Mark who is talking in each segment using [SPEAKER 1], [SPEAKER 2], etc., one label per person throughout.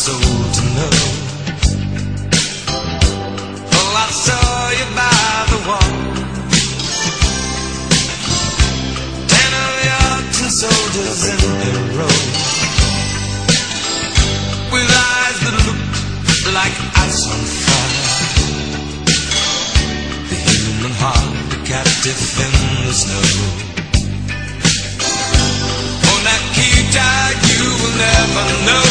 [SPEAKER 1] soul to know. Oh, I saw you by the wall, 10 of your tin soldiers in a row, with eyes that looked like ice on fire. The human heart, a captive in the snow. Oh, Nikita, you will never know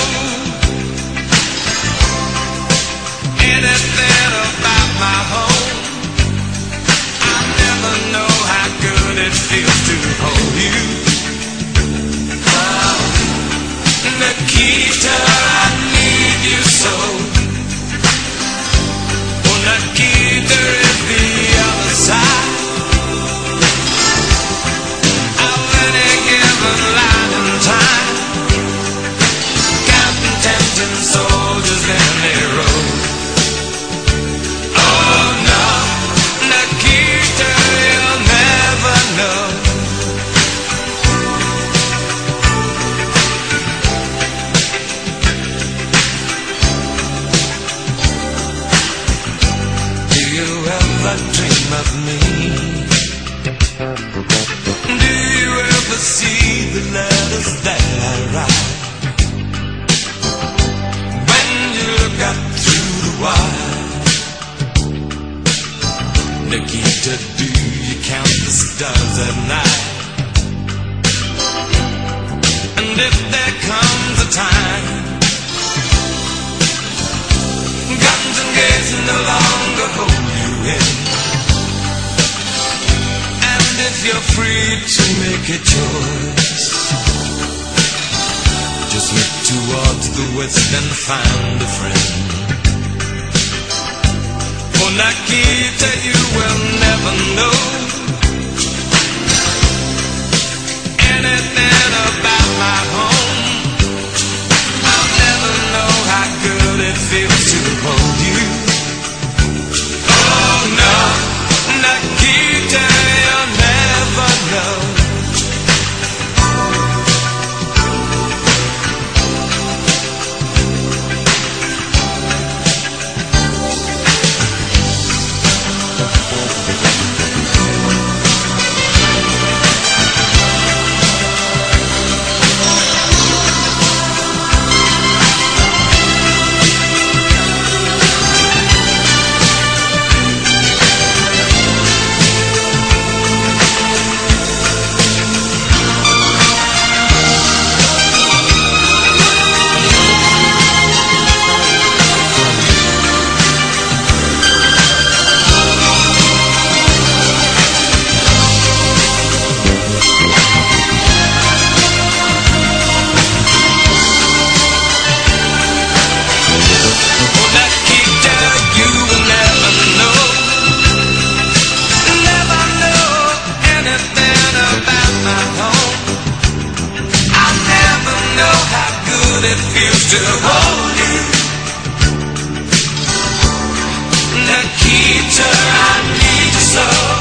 [SPEAKER 1] anything about my home. I never know how good it feels to hold you. Oh, Nikita, I need you so. Oh, Nikita is the other side of any given line in time, counting tempting soldiers in a row. Oh no, Nikita, you'll never know. Do you ever dream of me? Do you ever see the letters that I write? When you look up through the wire, Nikita, do you count the stars at night? And if there comes a time guns and gates no longer hold you in, and if you're free to make a choice, just look towards the west and find a friend. Oh, Nikita, you will never know anything about my home. I'll never know how good it feels to hold you. Oh no, Nikita, you'll never know. It feels to hold you. Nikita, I need you so.